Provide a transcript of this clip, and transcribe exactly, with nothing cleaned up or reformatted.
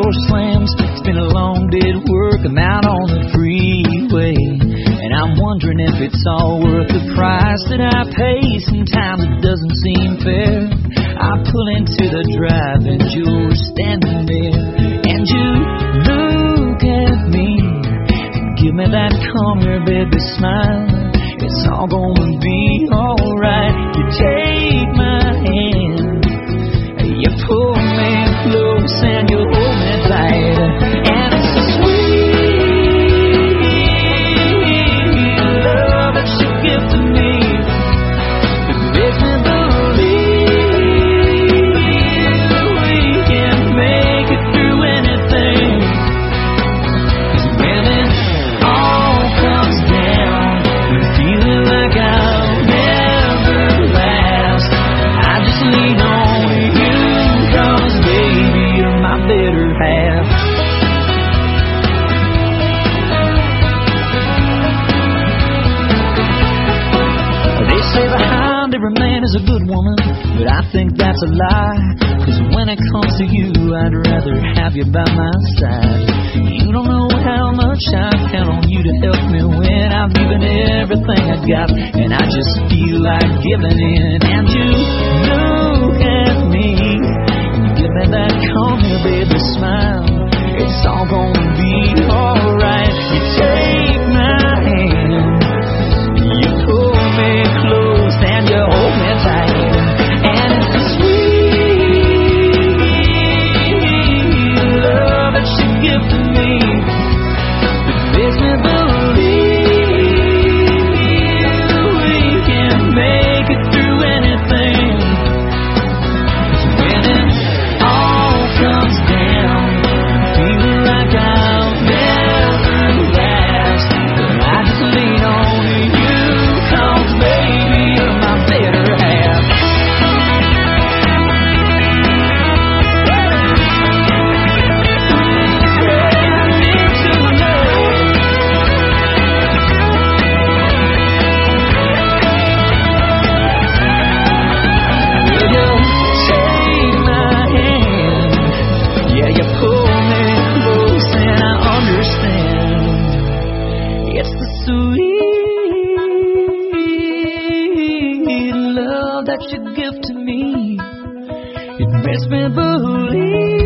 door slams. It's been a long day at work, I'm out on the freeway, and I'm wondering if it's all worth the price that I pay. Sometimes it doesn't seem fair. I pull into the drive and you're standing there, and you look at me, give me that come here baby smile. It's all gonna be alright. You take my hand, you pull me close and you hold me tight, and it's a sweet love that you give to me. It makes me believe we can make it through anything. 'Cause when it all comes down, I'm feeling like I'll never last. I just lean on you, 'cause baby, you're my better half. They say behind every man is a good woman, but I think that's a lie. 'Cause when it comes to you, I'd rather have you by my side. You don't know how much I count on you to help me when I've given everything I got, and I just feel like giving in. And you look at me, give me that come here baby smile. It's all gonna be alright. You take my hand, you pull me close and you hold me tight, and it's a sweet love that you give to me. It makes me believe we can make it through anything. 'Cause when it all comes down, I'm feeling like I'll never last. But I just lean on you, 'cause baby, you're my better half. Will you take my hand? Yeah, you pull me close and I understand. It's the sweet love that you give to me. It makes me believe